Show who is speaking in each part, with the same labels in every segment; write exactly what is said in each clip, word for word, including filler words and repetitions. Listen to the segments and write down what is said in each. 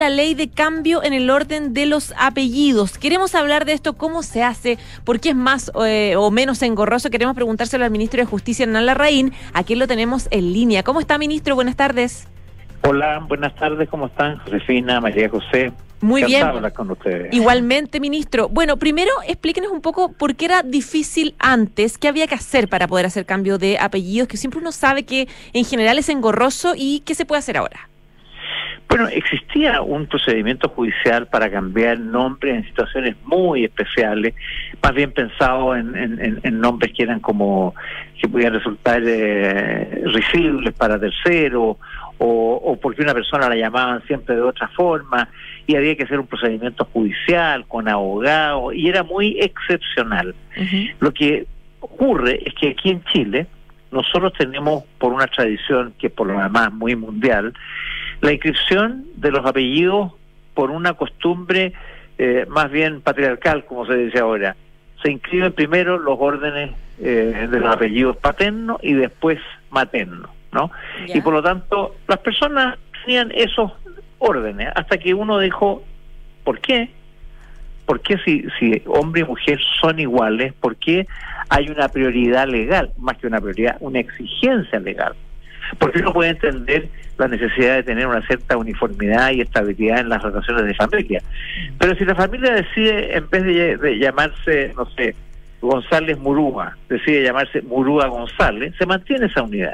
Speaker 1: La ley de cambio en el orden de los apellidos. Queremos hablar de esto, cómo se hace, por qué es más eh, o menos engorroso. Queremos preguntárselo al ministro de Justicia, Hernán Larraín, a quien lo tenemos en línea. ¿Cómo está, ministro? Buenas tardes.
Speaker 2: Hola, buenas tardes, ¿cómo están? Josefina, María José.
Speaker 1: Muy bien.
Speaker 2: Hablar con ustedes.
Speaker 1: Igualmente, ministro. Bueno, primero explíquenos un poco por qué era difícil antes, qué había que hacer para poder hacer cambio de apellidos, que siempre uno sabe que en general es engorroso, y qué se puede hacer ahora.
Speaker 2: Bueno, existía un procedimiento judicial para cambiar nombres en situaciones muy especiales, más bien pensado en, en, en nombres que eran como, que podían resultar eh, risibles para terceros, o, o porque una persona la llamaban siempre de otra forma, y había que hacer un procedimiento judicial con abogado, y era muy excepcional. Uh-huh. Lo que ocurre es que aquí en Chile, nosotros tenemos, por una tradición que por lo demás muy mundial, la inscripción de los apellidos por una costumbre eh, más bien patriarcal, como se dice ahora. Se inscriben primero los órdenes eh, de los apellidos paternos y después maternos, ¿no? Yeah. Y por lo tanto, las personas tenían esos órdenes, hasta que uno dijo, ¿por qué? ¿Por qué si, si hombre y mujer son iguales? ¿Por qué hay una prioridad legal? Más que una prioridad, una exigencia legal. Porque uno puede entender la necesidad de tener una cierta uniformidad y estabilidad en las relaciones de familia. Pero si la familia decide, en vez de, de llamarse, no sé, González Murúa, decide llamarse Murúa González, se mantiene esa unidad.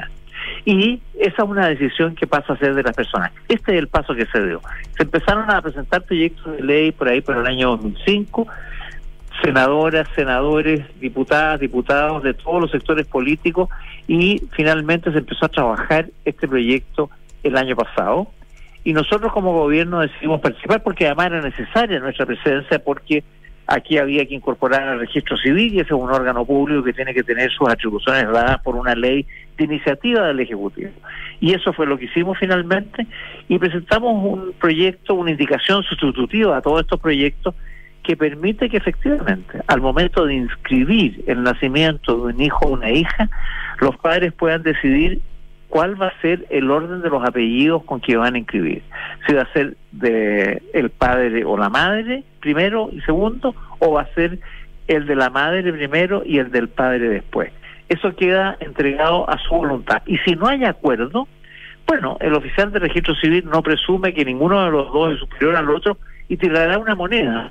Speaker 2: Y esa es una decisión que pasa a ser de las personas. Este es el paso que se dio. Se empezaron a presentar proyectos de ley por ahí, por el año dos mil cinco, senadoras, senadores, diputadas, diputados de todos los sectores políticos, y finalmente se empezó a trabajar este proyecto el año pasado, y nosotros como gobierno decidimos participar porque además era necesaria nuestra presencia, porque aquí había que incorporar al registro civil, y ese es un órgano público que tiene que tener sus atribuciones dadas por una ley de iniciativa del Ejecutivo. Y eso fue lo que hicimos finalmente, y presentamos un proyecto, una indicación sustitutiva a todos estos proyectos, que permite que efectivamente, al momento de inscribir el nacimiento de un hijo o una hija, los padres puedan decidir cuál va a ser el orden de los apellidos con que van a inscribir. Si va a ser de el padre o la madre primero y segundo, o va a ser el de la madre primero y el del padre después. Eso queda entregado a su voluntad. Y si no hay acuerdo, bueno, el oficial de registro civil no presume que ninguno de los dos es superior al otro y tirará una moneda.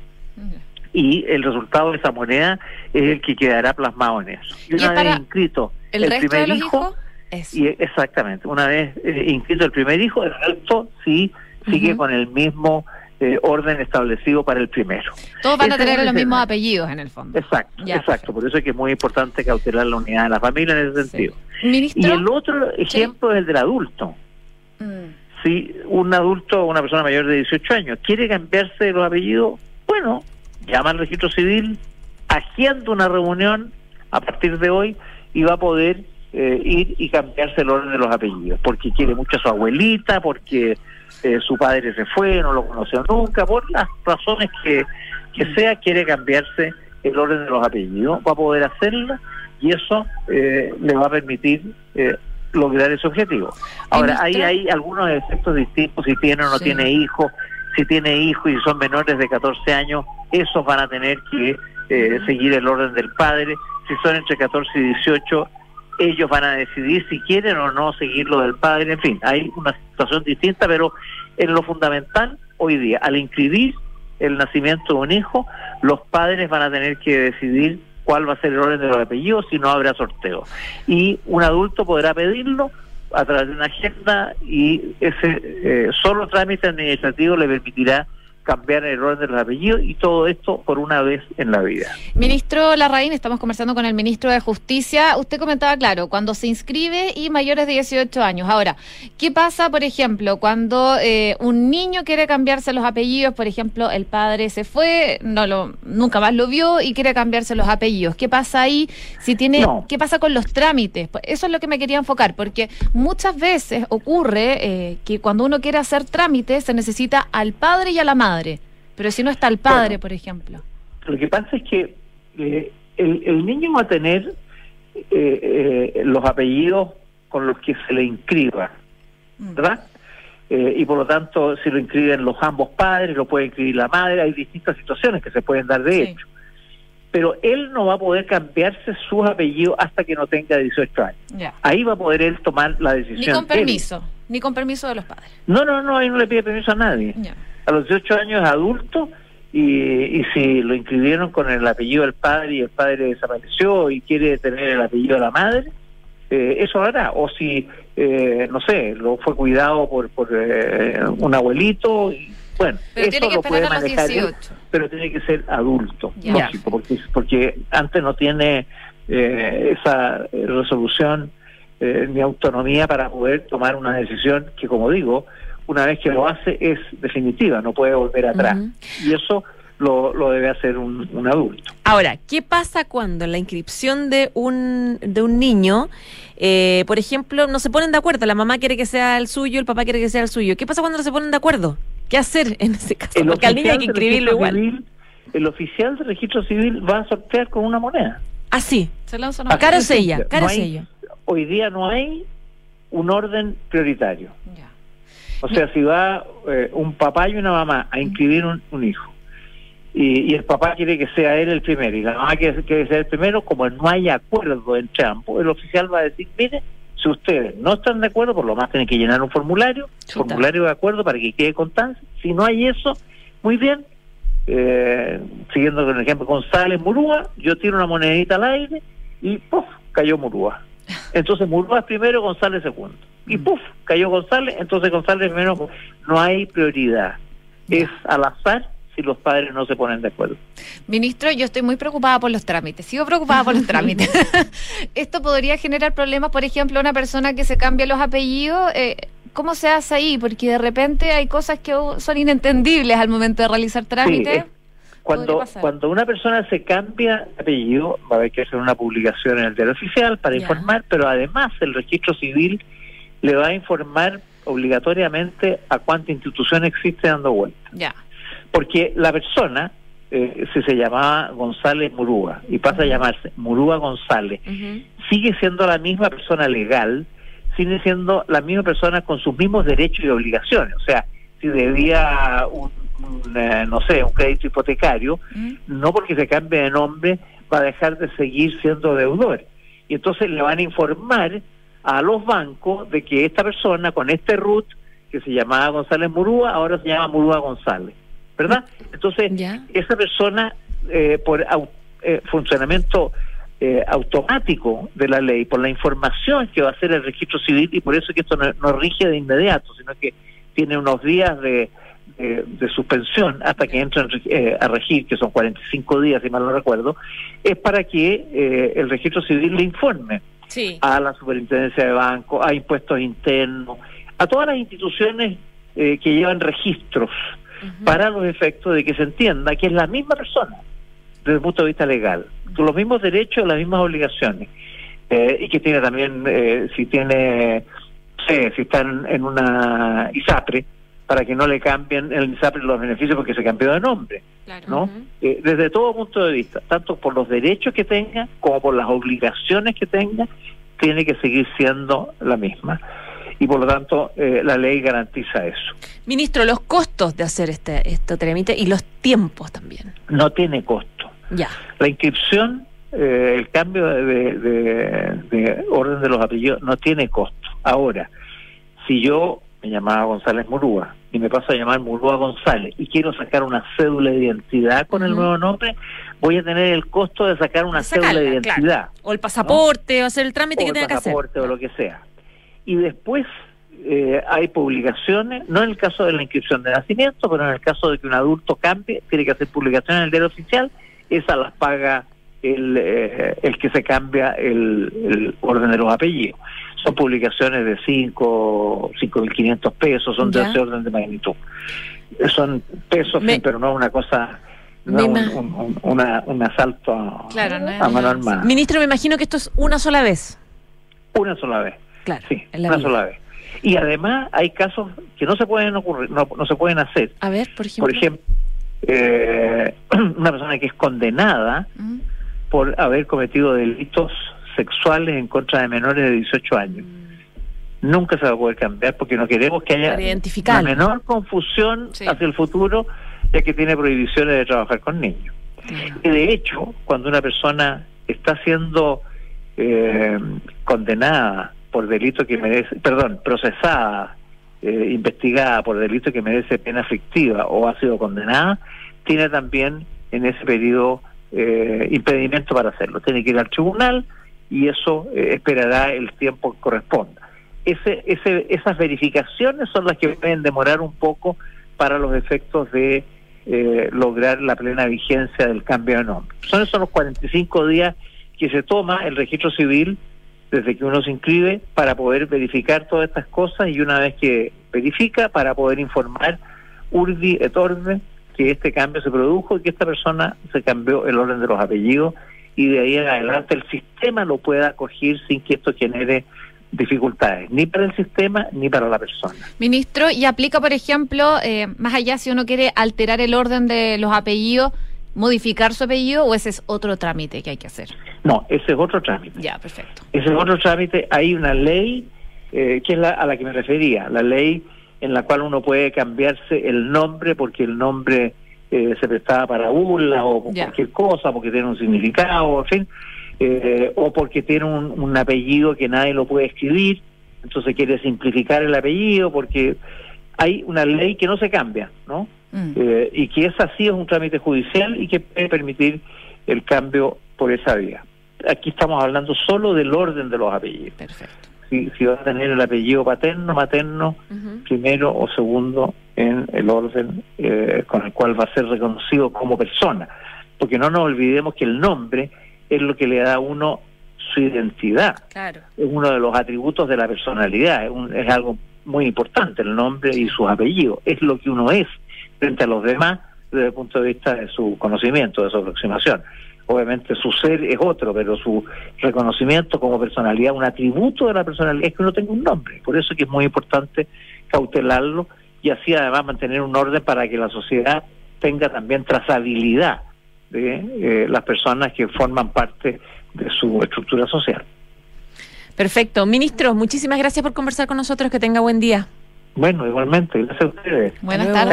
Speaker 2: Y el resultado de esa moneda es el que quedará plasmado en eso. Y una vez inscrito
Speaker 1: el,
Speaker 2: el
Speaker 1: resto
Speaker 2: primer
Speaker 1: de los
Speaker 2: hijo,
Speaker 1: hijos,
Speaker 2: y exactamente, una vez eh, inscrito el primer hijo, el resto sí sigue uh-huh. con el mismo eh, orden establecido para el primero.
Speaker 1: Todos van
Speaker 2: Ese
Speaker 1: a tener
Speaker 2: es
Speaker 1: los
Speaker 2: el
Speaker 1: mismos
Speaker 2: tema.
Speaker 1: apellidos en el fondo.
Speaker 2: Exacto,
Speaker 1: ya,
Speaker 2: exacto.
Speaker 1: perfecto.
Speaker 2: Por eso es que es muy importante cautelar la unidad de la familia en ese sentido.
Speaker 1: Sí. ¿Ministro?
Speaker 2: Y el otro ejemplo sí. es el del adulto. Mm. Si un adulto, una persona mayor de dieciocho años, quiere cambiarse los apellidos, bueno, llama al registro civil, agenda una reunión a partir de hoy y va a poder eh, ir y cambiarse el orden de los apellidos, porque quiere mucho a su abuelita, porque eh, su padre se fue, no lo conoció nunca, por las razones que, que sea, quiere cambiarse el orden de los apellidos, va a poder hacerlo, y eso eh, le va a permitir eh, lograr ese objetivo. Ahora, hay, hay algunos efectos distintos, si tiene o no sí. tiene hijos. Si tiene hijos y son menores de catorce años, esos van a tener que eh, seguir el orden del padre. Si son entre catorce y dieciocho, ellos van a decidir si quieren o no seguir lo del padre. En fin, hay una situación distinta, pero en lo fundamental, hoy día, al inscribir el nacimiento de un hijo, los padres van a tener que decidir cuál va a ser el orden de los apellidos, si no habrá sorteo. Y un adulto podrá pedirlo a través de una agenda, y ese eh, solo trámite administrativo le permitirá cambiar el orden de los apellidos, y todo esto por una vez en la vida.
Speaker 1: Ministro Larraín, estamos conversando con el ministro de Justicia. Usted comentaba, claro, cuando se inscribe y mayores de dieciocho años. Ahora, ¿qué pasa, por ejemplo, cuando eh, un niño quiere cambiarse los apellidos? Por ejemplo, el padre se fue, no lo, nunca más lo vio y quiere cambiarse los apellidos. ¿Qué pasa ahí? Si tiene, no. ¿Qué pasa con los trámites? Pues eso es lo que me quería enfocar, porque muchas veces ocurre eh, que cuando uno quiere hacer trámites se necesita al padre y a la madre. Pero si no está el padre, bueno, por ejemplo.
Speaker 2: Lo que pasa es que eh, el, el niño va a tener eh, eh, los apellidos con los que se le inscriba, ¿verdad? eh, y por lo tanto, si lo inscriben los ambos padres, lo puede inscribir la madre, hay distintas situaciones que se pueden dar de
Speaker 1: Sí.
Speaker 2: hecho. Pero él no va a poder cambiarse sus apellidos hasta que no tenga dieciocho años.
Speaker 1: Ya.
Speaker 2: Ahí va a poder él tomar la decisión.
Speaker 1: Ni con
Speaker 2: él.
Speaker 1: permiso, ni con permiso de los padres.
Speaker 2: No, no, no, ahí no le pide permiso a nadie.
Speaker 1: Ya.
Speaker 2: A los dieciocho años es adulto y, y si lo inscribieron con el apellido del padre y el padre desapareció y quiere tener el apellido de la madre, eh, eso hará. O si, eh, no sé, lo fue cuidado por, por eh, un abuelito, y, bueno,
Speaker 1: Pero
Speaker 2: eso
Speaker 1: tiene que
Speaker 2: lo
Speaker 1: esperar
Speaker 2: puede
Speaker 1: a los
Speaker 2: manejar él,
Speaker 1: dieciocho.
Speaker 2: pero tiene que ser adulto,
Speaker 1: Ya.
Speaker 2: lógico, porque, porque antes no tiene eh, esa resolución eh, ni autonomía para poder tomar una decisión que, como digo, una vez que lo hace es definitiva, no puede volver atrás.
Speaker 3: Uh-huh.
Speaker 2: Y eso lo, lo debe hacer un, un adulto.
Speaker 3: Ahora, ¿qué pasa cuando en la inscripción de un de un niño, eh, por ejemplo, no se ponen de acuerdo? La mamá quiere que sea el suyo, el papá quiere que sea el suyo. ¿Qué pasa cuando no se ponen de acuerdo? ¿Qué hacer en ese caso?
Speaker 2: El
Speaker 3: Porque al niño hay que
Speaker 2: oficial de
Speaker 3: inscribirlo
Speaker 2: registro
Speaker 3: igual.
Speaker 2: civil- el oficial de registro civil va a sortear con una moneda.
Speaker 3: Ah, sí.
Speaker 1: Se lanza una
Speaker 3: Caro
Speaker 2: Así de
Speaker 3: sella,
Speaker 2: simple.
Speaker 3: caro
Speaker 2: No hay-
Speaker 3: sello.
Speaker 2: Hoy día no hay un orden prioritario.
Speaker 1: Ya.
Speaker 2: O sea, si va eh, un papá y una mamá a inscribir un, un hijo y, y el papá quiere que sea él el primero y la mamá quiere, quiere ser el primero, como no hay acuerdo entre ambos, el oficial va a decir, mire, si ustedes no están de acuerdo, por lo más tienen que llenar un formulario,
Speaker 3: Chuta.
Speaker 2: formulario de acuerdo para que quede constancia. Si no hay eso, muy bien, eh, siguiendo con el ejemplo González Murúa, yo tiro una monedita al aire y ¡puf! Cayó Murúa. Entonces Murúa es primero, González segundo. Y ¡puf! Cayó González, entonces González primero. No hay prioridad. Es al azar si los padres no se ponen de acuerdo.
Speaker 1: Ministro, yo estoy muy preocupada por los trámites, sigo preocupada por los trámites. Esto podría generar problemas, por ejemplo, una persona que se cambia los apellidos, eh, ¿cómo se hace ahí? Porque de repente hay cosas que son inentendibles al momento de realizar trámites.
Speaker 2: Sí, eh, cuando,
Speaker 1: Podría pasar.
Speaker 2: cuando una persona se cambia de apellido, va a haber que hacer una publicación en el diario oficial para
Speaker 3: Ya.
Speaker 2: informar, pero además el registro civil le va a informar obligatoriamente a cuánta institución existe dando vuelta.
Speaker 1: Ya.
Speaker 2: Porque la persona, eh, si se llamaba González Murúa y pasa a llamarse Murúa González,
Speaker 3: Ujú.
Speaker 2: sigue siendo la misma persona legal, sigue siendo la misma persona con sus mismos derechos y obligaciones. O sea, si debía un, un, eh, no sé, un crédito hipotecario,
Speaker 1: ¿Mm?
Speaker 2: no porque se cambie de nombre va a dejar de seguir siendo deudor. Y entonces le van a informar a los bancos de que esta persona con este R U T, que se llamaba González Murúa, ahora se llama Murúa González, ¿verdad? Entonces,
Speaker 3: Ya.
Speaker 2: esa persona, eh, por au- eh, funcionamiento eh, automático de la ley, por la información que va a hacer el registro civil, y por eso que esto no, no rige de inmediato, sino que tiene unos días de, de, de suspensión hasta que entren eh, a regir, que son cuarenta y cinco días, si mal no recuerdo, es para que eh, el registro civil le informe
Speaker 3: Sí.
Speaker 2: a la superintendencia de banco, a impuestos internos, a todas las instituciones eh, que llevan registros,
Speaker 3: Ujú.
Speaker 2: para los efectos de que se entienda que es la misma persona desde el punto de vista legal, con los mismos derechos, las mismas obligaciones, eh, y que tiene también, eh, si tiene, no sé, si están en una ISAPRE, para que no le cambien el ISAPRE los beneficios porque se cambió de nombre,
Speaker 1: Claro.
Speaker 2: ¿no?
Speaker 3: Ujú.
Speaker 2: Eh, desde todo punto de vista, tanto por los derechos que tenga como por las obligaciones que tenga, tiene que seguir siendo la misma. Y por lo tanto, eh, la ley garantiza eso.
Speaker 3: Ministro, los costos de hacer este, este trámite y los tiempos también.
Speaker 2: No tiene costo.
Speaker 3: Ya.
Speaker 2: La inscripción, eh, el cambio de, de- de orden de los apellidos no tiene costo. Ahora, si yo me llamaba González Murúa y me paso a llamar Murúa González y quiero sacar una cédula de identidad con el
Speaker 3: Ujú.
Speaker 2: nuevo nombre, voy a tener el costo de sacar una
Speaker 3: Sacarla,
Speaker 2: cédula de identidad.
Speaker 3: claro. O el pasaporte, o hacer el trámite
Speaker 2: O
Speaker 3: que
Speaker 2: el
Speaker 3: tenga que hacer.
Speaker 2: pasaporte o lo que sea. Y después eh, hay publicaciones, no en el caso de la inscripción de nacimiento, pero en el caso de que un adulto cambie, tiene que hacer publicaciones en el diario oficial, esas las paga el, eh, el que se cambia el, el orden de los apellidos. Son publicaciones de cinco mil quinientos pesos, son de
Speaker 3: Ya.
Speaker 2: ese orden de magnitud. Son pesos,
Speaker 3: Me-
Speaker 2: sí, pero no una cosa, no
Speaker 3: Me
Speaker 2: un,
Speaker 3: ima-
Speaker 2: un, un- una, un asalto a,
Speaker 1: Claro, no es
Speaker 2: a mano
Speaker 1: una-
Speaker 2: armada.
Speaker 3: Ministro, me imagino que esto es una sola vez.
Speaker 2: Una sola vez.
Speaker 3: Claro.
Speaker 2: Sí,
Speaker 3: en la
Speaker 2: una
Speaker 3: vida.
Speaker 2: sola vez. Y además hay casos que no se pueden ocurrir, no, no se pueden hacer.
Speaker 3: A ver, por ejemplo.
Speaker 2: Por ejemplo, eh, una persona que es condenada
Speaker 1: ¿Mm?
Speaker 2: por haber cometido delitos sexuales en contra de menores de dieciocho años. nunca se va a poder cambiar porque no queremos que haya la menor confusión sí. hacia el futuro, ya que tiene prohibiciones de trabajar con niños. Uh-huh. Y de hecho, cuando una persona está siendo eh, condenada por delito que merece, perdón, procesada, eh, investigada por delito que merece pena fictiva o ha sido condenada, tiene también en ese periodo eh, impedimento para hacerlo. Tiene que ir al tribunal y eso eh, esperará el tiempo que corresponda. Ese, ese, esas verificaciones son las que pueden demorar un poco para los efectos de eh, lograr la plena vigencia del cambio de nombre. Son esos los cuarenta y cinco días que se toma el registro civil desde que uno se inscribe para poder verificar todas estas cosas, y una vez que verifica, para poder informar urbi et orbe que este cambio se produjo y que esta persona se cambió el orden de los apellidos, y de ahí en adelante el sistema lo pueda acoger sin que esto genere dificultades, ni para el sistema ni para la persona.
Speaker 1: Ministro, ¿y aplica, por ejemplo, eh, más allá si uno quiere alterar el orden de los apellidos, modificar su apellido, o ese es otro trámite que hay que hacer?
Speaker 2: No, ese es otro trámite.
Speaker 1: Ya, perfecto.
Speaker 2: Ese es otro trámite. Hay una ley, eh, que es la a la que me refería, la ley en la cual uno puede cambiarse el nombre porque el nombre eh, se prestaba para burla o por cualquier cosa, porque tiene un significado, en fin, eh, o porque tiene un, un apellido que nadie lo puede escribir, entonces quiere simplificar el apellido, porque hay una ley que no se cambia, ¿no? Mm. Eh, y que es así, es un trámite judicial y que puede permitir el cambio por esa vía. Aquí estamos hablando solo del orden de los apellidos.
Speaker 1: Perfecto.
Speaker 2: Si, si va a tener el apellido paterno, materno, uh-huh. primero o segundo en el orden eh, con el cual va a ser reconocido como persona. Porque no nos olvidemos que el nombre es lo que le da a uno su identidad.
Speaker 1: Claro.
Speaker 2: Es uno de los atributos de la personalidad, es, un, es algo muy importante, el nombre y sus apellidos. Es lo que uno es frente a los demás desde el punto de vista de su conocimiento, de su aproximación. Obviamente su ser es otro, pero su reconocimiento como personalidad, un atributo de la personalidad es que uno tenga un nombre. Por eso es que es muy importante cautelarlo y así además mantener un orden para que la sociedad tenga también trazabilidad de eh, las personas que forman parte de su estructura social.
Speaker 3: Perfecto. Ministro, muchísimas gracias por conversar con nosotros. Que tenga buen día.
Speaker 2: Bueno, igualmente. Gracias a ustedes.
Speaker 1: Buenas tardes.